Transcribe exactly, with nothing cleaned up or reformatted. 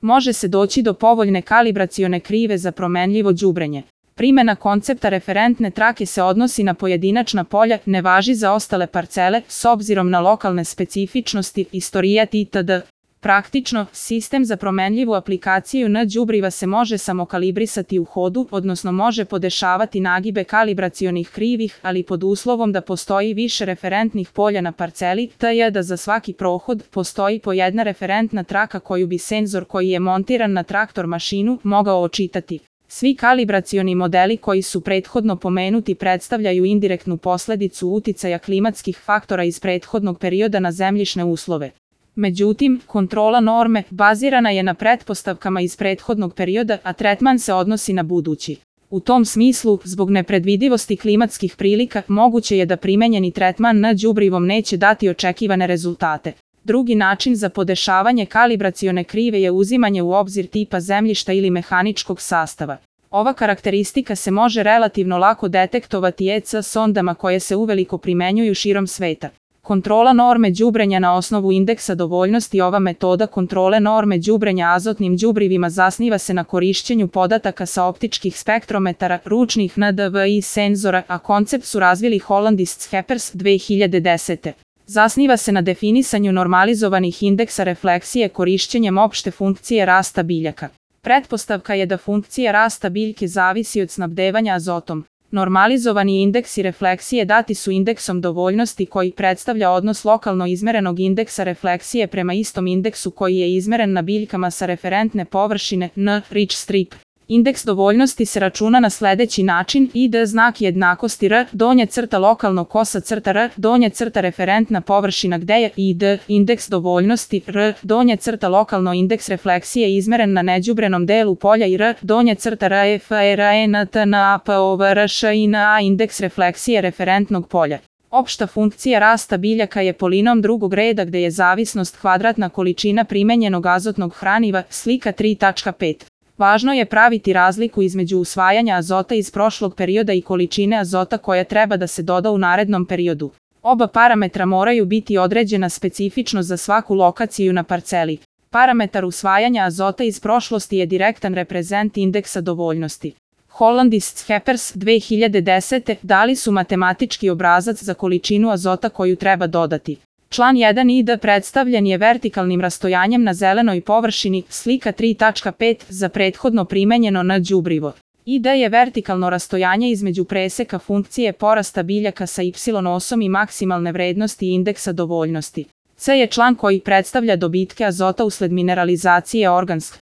može se doći do povoljne kalibracione krive za promenljivo đubrenje. Primjena koncepta referentne trake se odnosi na pojedinačna polja, ne važi za ostale parcele, s obzirom na lokalne specifičnosti, istorijat itd. Praktično, sistem za promenljivu aplikaciju N đubriva se može samo kalibrisati u hodu, odnosno može podešavati nagibe kalibracionih krivih, ali pod uslovom da postoji više referentnih polja na parceli, tj. da za svaki prohod postoji po jedna referentna traka koju bi senzor koji je montiran na traktor mašinu mogao očitati. Svi kalibracioni modeli koji su prethodno pomenuti predstavljaju indirektnu posledicu uticaja klimatskih faktora iz prethodnog perioda na zemljišne uslove. Međutim, kontrola norme bazirana je na pretpostavkama iz prethodnog perioda, a tretman se odnosi na budući. U tom smislu, zbog nepredvidivosti klimatskih prilika, moguće je da primenjeni tretman N đubrivom neće dati očekivane rezultate. Drugi način za podešavanje kalibracione krive je uzimanje u obzir tipa zemljišta ili mehaničkog sastava. Ova karakteristika se može relativno lako detektovati E C sondama koje se uveliko primenjuju širom sveta. Kontrola norme đubrenja na osnovu indeksa dovoljnosti. Ova metoda kontrole norme đubrenja azotnim đubrivima zasniva se na korišćenju podataka sa optičkih spektrometara, ručnih N D V I senzora, a koncept su razvili Holland i Scheppers dve hiljade desete. Zasniva se na definisanju normalizovanih indeksa refleksije korišćenjem opšte funkcije rasta biljaka. Pretpostavka je da funkcija rasta biljke zavisi od snabdevanja azotom. Normalizovani indeksi refleksije dati su indeksom dovoljnosti koji predstavlja odnos lokalno izmerenog indeksa refleksije prema istom indeksu koji je izmeren na biljkama sa referentne površine N Rich strip. Indeks dovoljnosti se računa na sledeći način: I D znak jednakosti R, donja crta lokalno kosa crta R, donja crta referentna površina gde je I D, indeks dovoljnosti R, donja crta lokalno indeks refleksije izmeren na neđubrenom delu polja i R, donja crta R F R N T N A P O V R Š I N A indeks refleksije referentnog polja. Opšta funkcija rasta biljaka je polinom drugog reda gde je zavisnost kvadratna količina primenjenog azotnog hraniva, slika tri tačka pet. Važno je praviti razliku između usvajanja azota iz prošlog perioda i količine azota koja treba da se doda u narednom periodu. Oba parametra moraju biti određena specifično za svaku lokaciju na parceli. Parametar usvajanja azota iz prošlosti je direktan reprezent indeksa dovoljnosti. Holland i Scheppers dve hiljade desete dali su matematički obrazac za količinu azota koju treba dodati. Član jedan I D predstavljen je vertikalnim rastojanjem na zelenoj površini, slika tri tačka pet, za prethodno primenjeno N đubrivo. I D je vertikalno rastojanje između preseka funkcije porasta biljaka sa Y osom i maksimalne vrednosti indeksa dovoljnosti. C je član koji predstavlja dobitke azota usled mineralizacije organskih